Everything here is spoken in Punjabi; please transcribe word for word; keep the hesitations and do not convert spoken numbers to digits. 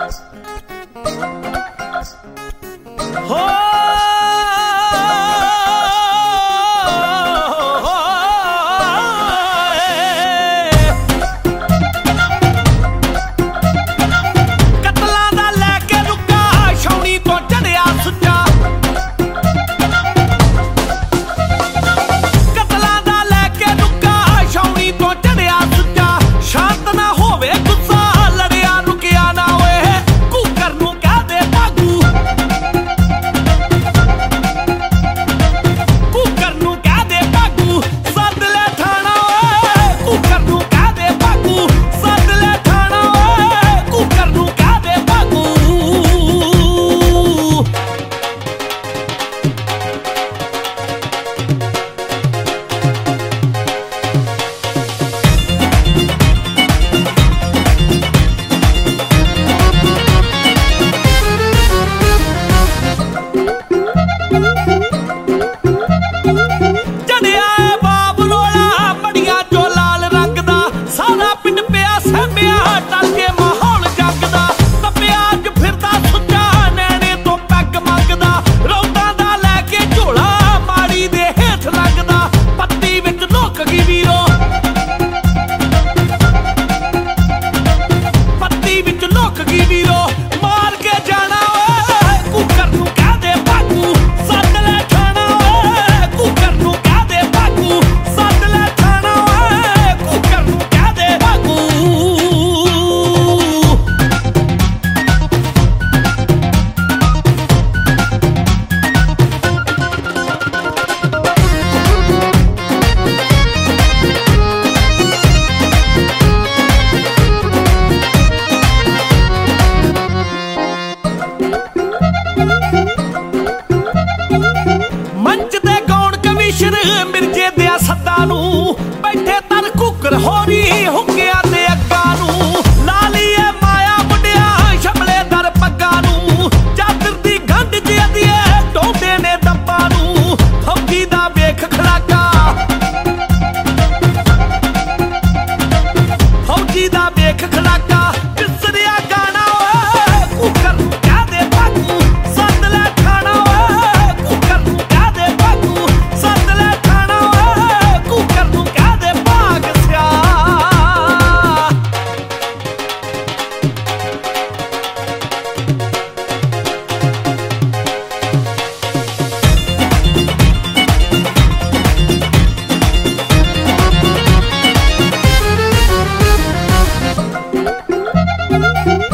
ਮਿਰਜੇ ਦੇ ਸੱਦਾ ਨੂੰ ਬੈਠੇ ਤਰ ਕੁੱਕਰ ਹੋਰੀ ਹੁੱਕਿਆ ਤੇ ਅੱਗਾ ਨੂੰ ਲਾ ਲਈਏ ਮਾਇਆ ਮੁੰਡਿਆ ਸ਼ਮਲੇ ਦਰ ਪੱਗਾ ਨੂੰ ਚਾਦਰ ਦੀ ਗੰਢ ਚ ਅਧੀਏ ਟੋਂਦੇ ਨੇ ਦੱਬਾ ਨੂੰ ਫੌਜੀ ਦਾ ਵੇਖ ਖੜਾਕਾ ਫੌਜੀ ਦਾ ਵੇਖ ਖੜਾਕਾ ਵਿਸਰਿਆ ਗਾਣਾ ਓਏ ਕੁੱਕਰ ਨੂੰ ਕਹਿ ਦੇ ਬਾਗੂ ਸੱਦ ਲੈ ਖਾਣਾ ਓਏ ਕੁੱਕਰ ਨੂੰ ਕਹਿ ਦੇ ਬਾਗੂ ਸੱਦ ਲੈ ਖਾਣਾ ਓਏ ਕੁੱਕਰ ਨੂੰ ਕਹਿ ਦੇ ਭਾਗ ਸਿਆ Thank you.